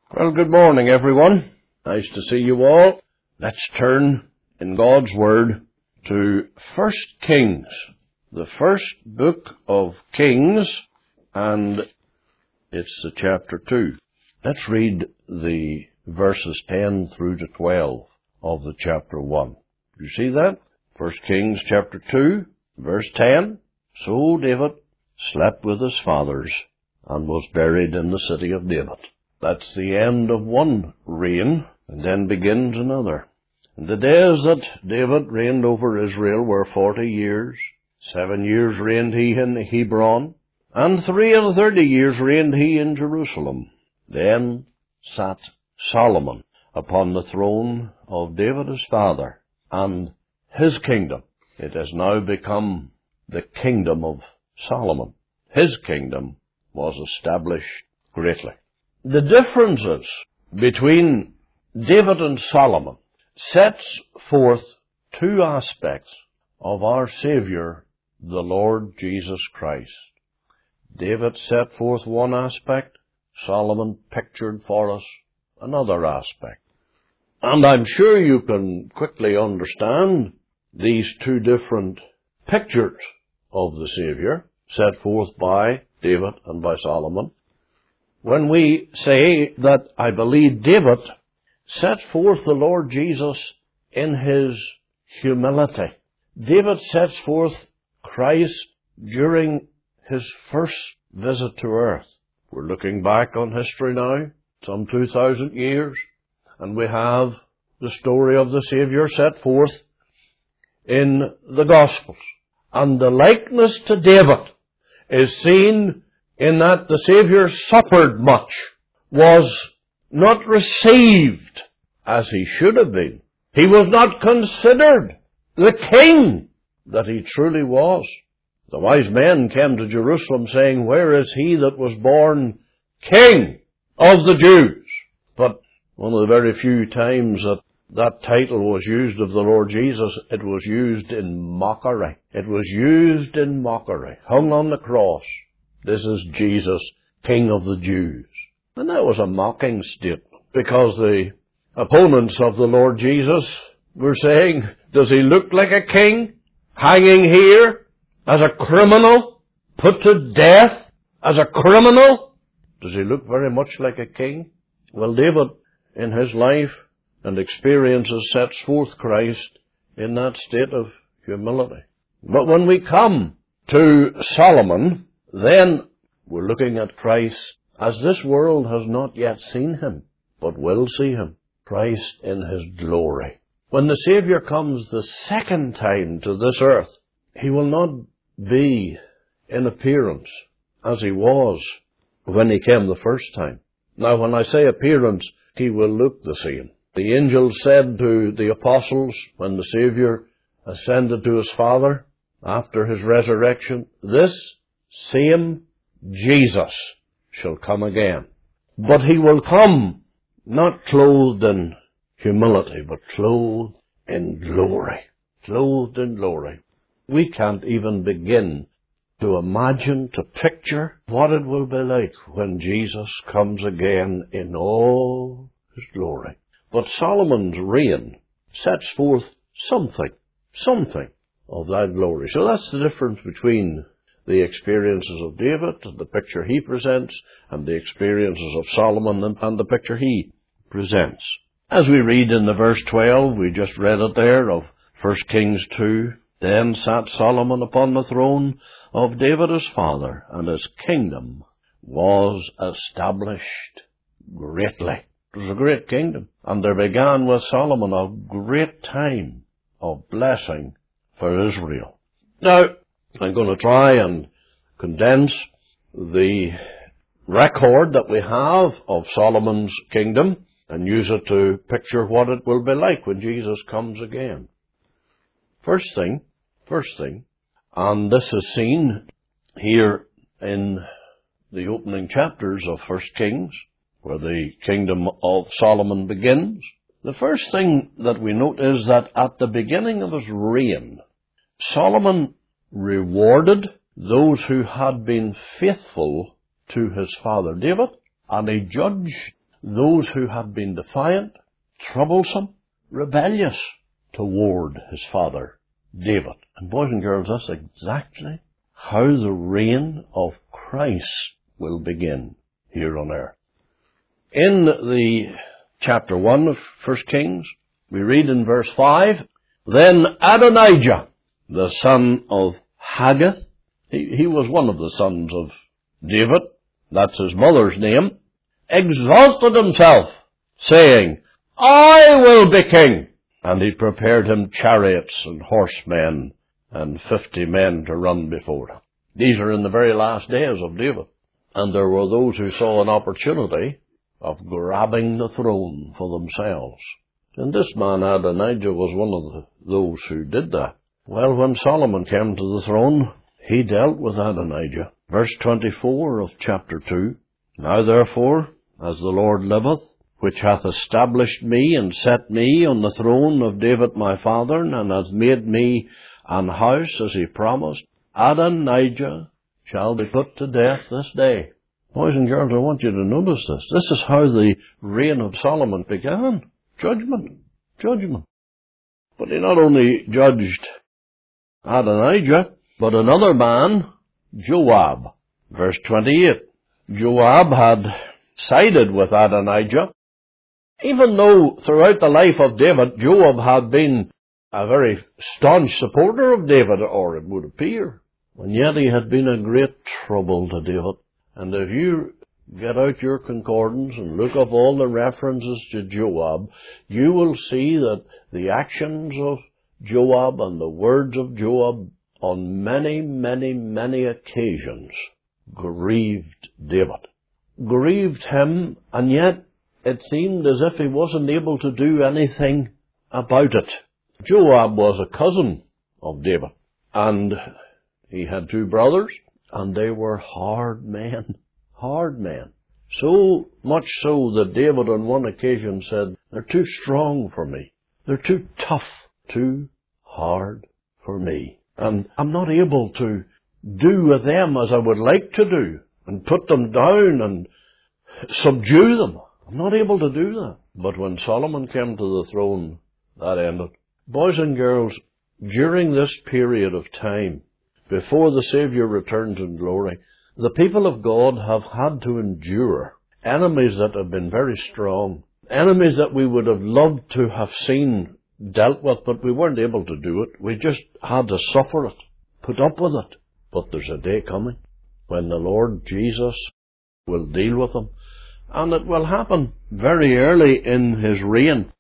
Well, good morning, everyone. Nice to see you all. Let's turn in God's Word to 1 Kings, the first book of Kings, and it's the chapter 2. Let's read the verses 10 through to 12 of the chapter 1. You see that? 1 Kings chapter 2, verse 10. So David slept with his fathers and was buried in the city of David. That's the end of one reign, and then begins another. And the days that David reigned over Israel were 40 years. 7 years reigned he in Hebron, and 33 years reigned he in Jerusalem. Then sat Solomon upon the throne of David his father, and his kingdom. It has now become the kingdom of Solomon. His kingdom was established greatly. The differences between David and Solomon sets forth two aspects of our Savior, the Lord Jesus Christ. David set forth one aspect, Solomon pictured for us another aspect. And I'm sure you can quickly understand these two different pictures of the Savior set forth by David and by Solomon. When we say that I believe David set forth the Lord Jesus in his humility. David sets forth Christ during his first visit to earth. We're looking back on history now, some 2,000 years, and we have the story of the Savior set forth in the Gospels. And the likeness to David is seen in that the Savior suffered much, was not received as he should have been. He was not considered the king that he truly was. The wise men came to Jerusalem saying, "Where is he that was born King of the Jews?" But one of the very few times that title was used of the Lord Jesus, it was used in mockery. It was used in mockery, hung on the cross. This is Jesus, King of the Jews. And that was a mocking statement, because the opponents of the Lord Jesus were saying, does he look like a king, hanging here as a criminal, put to death as a criminal? Does he look very much like a king? Well, David, in his life and experiences, sets forth Christ in that state of humility. But when we come to Solomon, then we're looking at Christ as this world has not yet seen him, but will see him. Christ in his glory. When the Savior comes the second time to this earth, he will not be in appearance as he was when he came the first time. Now, when I say appearance, he will look the same. The angel said to the apostles when the Savior ascended to his Father after his resurrection, "This same Jesus shall come again." But he will come not clothed in humility, but clothed in glory. Clothed in glory. We can't even begin to imagine, to picture what it will be like when Jesus comes again in all his glory. But Solomon's reign sets forth something of that glory. So that's the difference between the experiences of David, the picture he presents, and the experiences of Solomon and the picture he presents. As we read in the verse 12, we just read it there, of 1 Kings 2, "Then sat Solomon upon the throne of David his father, and his kingdom was established greatly." It was a great kingdom. And there began with Solomon a great time of blessing for Israel. Now, I'm going to try and condense the record that we have of Solomon's kingdom and use it to picture what it will be like when Jesus comes again. First thing, and this is seen here in the opening chapters of 1 Kings, where the kingdom of Solomon begins. The first thing that we note is that at the beginning of his reign, Solomon rewarded those who had been faithful to his father David, and he judged those who have been defiant, troublesome, rebellious toward his father David. And boys and girls, that's exactly how the reign of Christ will begin here on earth. In the chapter 1 of 1 Kings, we read in verse 5, Then Adonijah, the son of Haggith, he was one of the sons of David, that's his mother's name, exalted himself, saying, I will be king. And he prepared him chariots and horsemen and 50 men to run before him. These are in the very last days of David. And there were those who saw an opportunity of grabbing the throne for themselves. And this man Adonijah was one of those who did that. Well, when Solomon came to the throne, he dealt with Adonijah. Verse 24 of chapter 2, Now therefore, as the Lord liveth, which hath established me and set me on the throne of David my father, and hath made me an house as he promised, Adonijah shall be put to death this day. Boys and girls, I want you to notice this. This is how the reign of Solomon began. Judgment. Judgment. But he not only judged Adonijah, but another man, Joab. Verse 28. Joab had sided with Adonijah, even though throughout the life of David, Joab had been a very staunch supporter of David, or it would appear. And yet he had been a great trouble to David. And if you get out your concordance and look up all the references to Joab, you will see that the actions of Joab and the words of Joab on many, many, many occasions grieved David. Grieved him, and yet it seemed as if he wasn't able to do anything about it. Joab was a cousin of David, and he had 2 brothers, and they were hard men. Hard men. So much so that David on one occasion said, they're too strong for me. They're too tough, too hard for me. And I'm not able to do with them as I would like to do, and put them down and subdue them. I'm not able to do that. But when Solomon came to the throne, that ended. Boys and girls, during this period of time, before the Savior returns in glory, the people of God have had to endure enemies that have been very strong, enemies that we would have loved to have seen dealt with, but we weren't able to do it. We just had to suffer it, put up with it. But there's a day coming when the Lord Jesus will deal with them, and it will happen very early in his reign.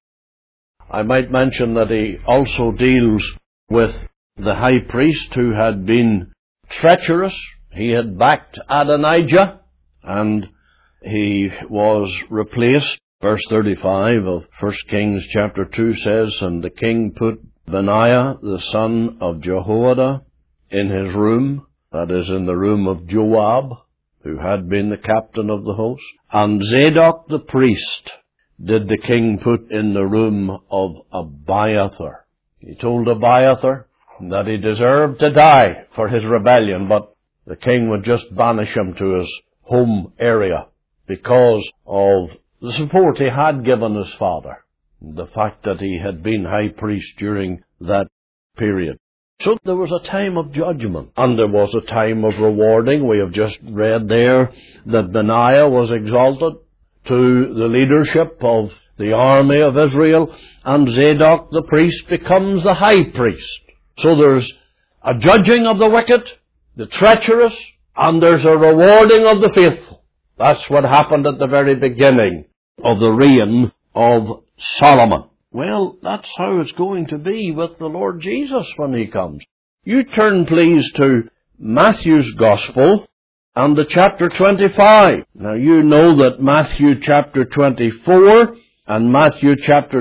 I might mention that he also deals with the high priest who had been treacherous. He had backed Adonijah, and he was replaced. Verse 35 of 1 Kings chapter 2 says, And the king put Benaiah, the son of Jehoiada, in his room, that is, in the room of Joab, who had been the captain of the host. And Zadok the priest did the king put in the room of Abiathar. He told Abiathar that he deserved to die for his rebellion, but the king would just banish him to his home area because of the support he had given his father, the fact that he had been high priest during that period. So there was a time of judgment, and there was a time of rewarding. We have just read there that Benaiah was exalted to the leadership of the army of Israel, and Zadok the priest becomes the high priest. So there's a judging of the wicked, the treacherous, and there's a rewarding of the faithful. That's what happened at the very beginning of the reign of Solomon. Well, that's how it's going to be with the Lord Jesus when he comes. You turn, please, to Matthew's Gospel and the chapter 25. Now, you know that Matthew chapter 24 and Matthew chapter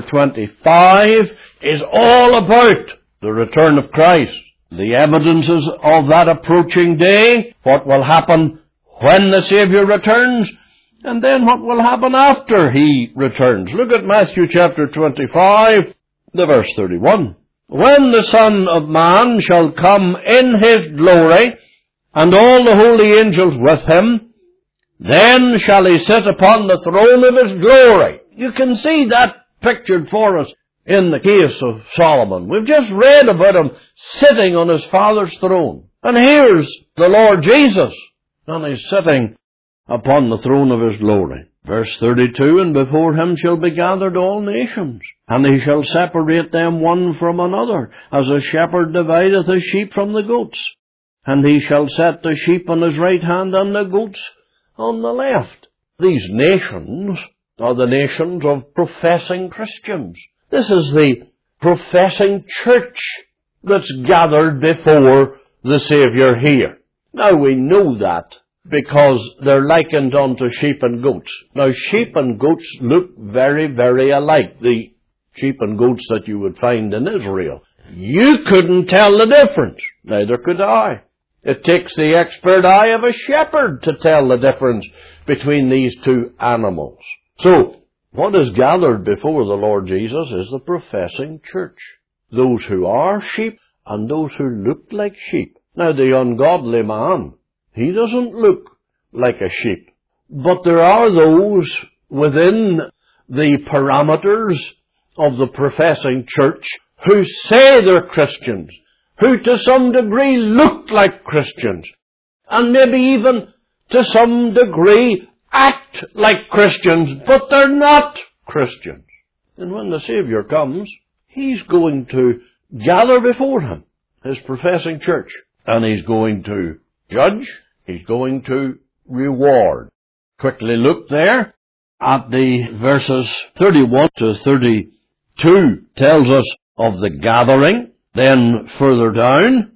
25 is all about the return of Christ. The evidences of that approaching day, what will happen when the Savior returns, and then what will happen after he returns. Look at Matthew chapter 25, the verse 31. When the Son of Man shall come in his glory, and all the holy angels with him, Then shall he sit upon the throne of his glory. You can see that pictured for us in the case of Solomon. We've just read about him sitting on his Father's throne. And here's the Lord Jesus, and he's sitting upon the throne of his glory. Verse 32, and before him shall be gathered all nations, and he shall separate them one from another, as a shepherd divideth his sheep from the goats. And he shall set the sheep on his right hand, and the goats on the left. These nations are the nations of professing Christians. This is the professing church that's gathered before the Saviour here. Now we know that because they're likened unto sheep and goats. Now sheep and goats look very, very alike, the sheep and goats that you would find in Israel. You couldn't tell the difference, neither could I. It takes the expert eye of a shepherd to tell the difference between these two animals. So, what is gathered before the Lord Jesus is the professing church. Those who are sheep and those who look like sheep. Now, the ungodly man, he doesn't look like a sheep. But there are those within the parameters of the professing church who say they're Christians, who to some degree look like Christians, and maybe even to some degree act like Christians, but they're not Christians. And when the Saviour comes, he's going to gather before him his professing church, and he's going to judge, he's going to reward. Quickly look there at the verses 31 to 32 tells us of the gathering. Then further down,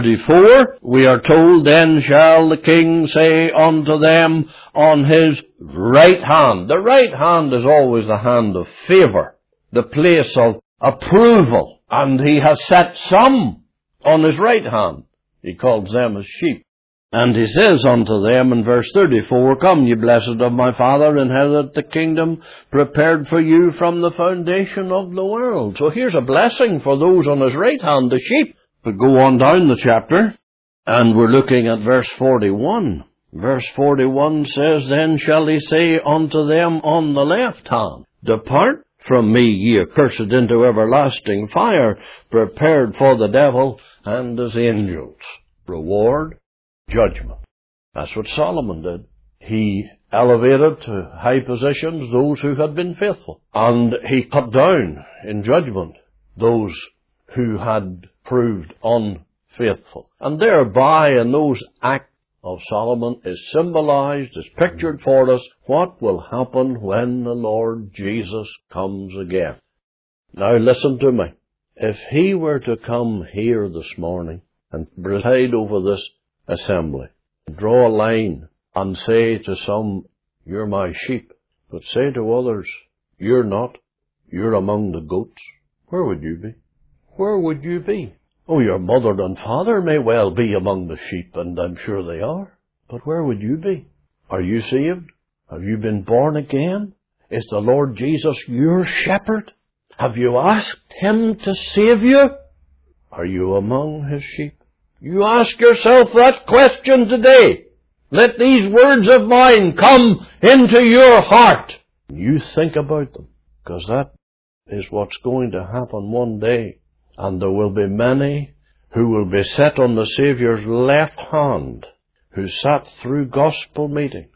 34, we are told, then shall the king say unto them on his right hand. The right hand is always the hand of favour, the place of approval. And he has set some on his right hand. He calls them as sheep. And he says unto them in verse 34, come, ye blessed of my Father, inherit the kingdom prepared for you from the foundation of the world. So here's a blessing for those on his right hand, the sheep. But go on down the chapter, and we're looking at verse 41. Verse 41 says, then shall he say unto them on the left hand, depart from me, ye accursed, into everlasting fire, prepared for the devil and his angels. Reward, judgment. That's what Solomon did. He elevated to high positions those who had been faithful. And he cut down in judgment those who had proved unfaithful. And thereby, in those acts of Solomon, is symbolized, is pictured for us what will happen when the Lord Jesus comes again. Now listen to me. If he were to come here this morning and preside over this assembly, draw a line and say to some, you're my sheep, but say to others, you're not, you're among the goats, where would you be? Where would you be? Oh, your mother and father may well be among the sheep, and I'm sure they are, but where would you be? Are you saved? Have you been born again? Is the Lord Jesus your shepherd? Have you asked him to save you? Are you among his sheep? You ask yourself that question today. Let these words of mine come into your heart. You think about them, because that is what's going to happen one day. And there will be many who will be set on the Saviour's left hand, who sat through gospel meetings,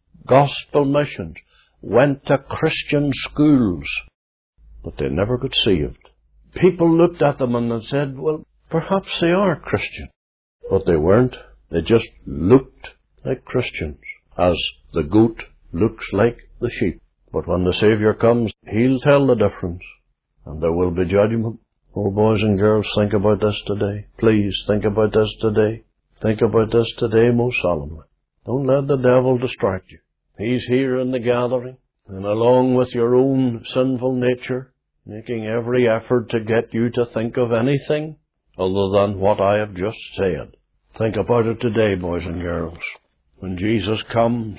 gospel missions, went to Christian schools, but they never got saved. People looked at them and said, well, perhaps they are Christian. But they weren't. They just looked like Christians, as the goat looks like the sheep. But when the Saviour comes, he'll tell the difference, and there will be judgment. Oh, boys and girls, think about this today. Please, think about this today. Think about this today most solemnly. Don't let the devil distract you. He's here in the gathering, and along with your own sinful nature, making every effort to get you to think of anything other than what I have just said. Think about it today, boys and girls. When Jesus comes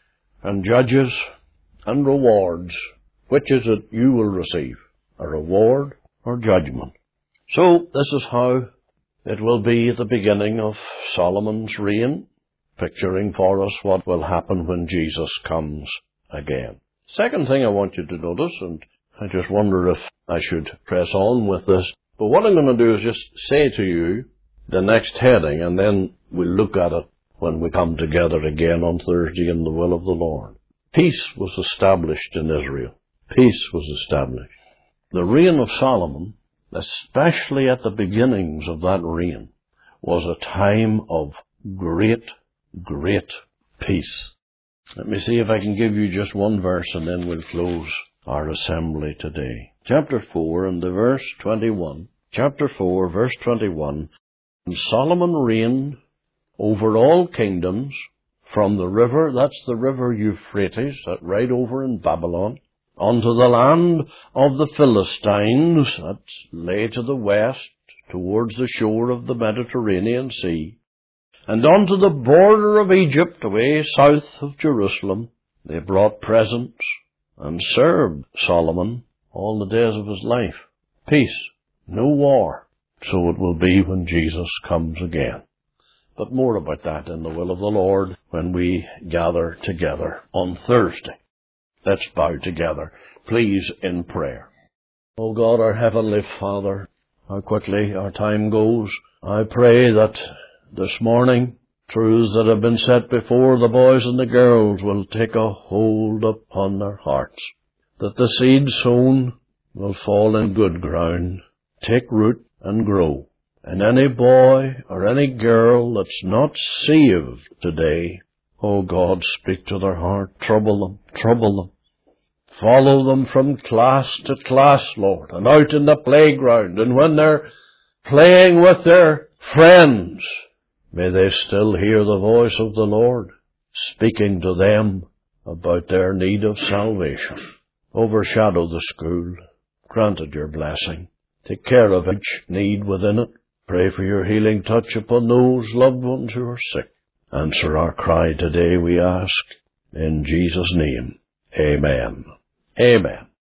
and judges and rewards, which is it you will receive? A reward or judgment? So, this is how it will be at the beginning of Solomon's reign. picturing for us what will happen when Jesus comes again. Second thing I want you to notice, and I just wonder if I should press on with this, but what I'm going to do is just say to you the next heading, and then we'll look at it when we come together again on Thursday in the will of the Lord. Peace was established in Israel. Peace was established. The reign of Solomon, especially at the beginnings of that reign, was a time of great, great peace. Let me see if I can give you just one verse and then we'll close our assembly today. Chapter 4 and the verse 21. Chapter 4, verse 21. And Solomon reigned over all kingdoms from the river, that's the river Euphrates, right over in Babylon, unto the land of the Philistines, that lay to the west, towards the shore of the Mediterranean Sea, and unto the border of Egypt, away south of Jerusalem. They brought presents and served Solomon all the days of his life. Peace, no war. So it will be when Jesus comes again. But more about that in the will of the Lord when we gather together on Thursday. Let's bow together, please, in prayer. O God, our Heavenly Father, how quickly our time goes. I pray that this morning truths that have been set before the boys and the girls will take a hold upon their hearts, that the seed sown will fall in good ground, take root and grow. And any boy or any girl that's not saved today, oh God, speak to their heart, trouble them. Follow them from class to class, Lord, and out in the playground, and when they're playing with their friends, may they still hear the voice of the Lord speaking to them about their need of salvation. Overshadow the school. Granted your blessing. Take care of each need within it. Pray for your healing touch upon those loved ones who are sick. Answer our cry today, we ask, in Jesus' name. Amen. Amen.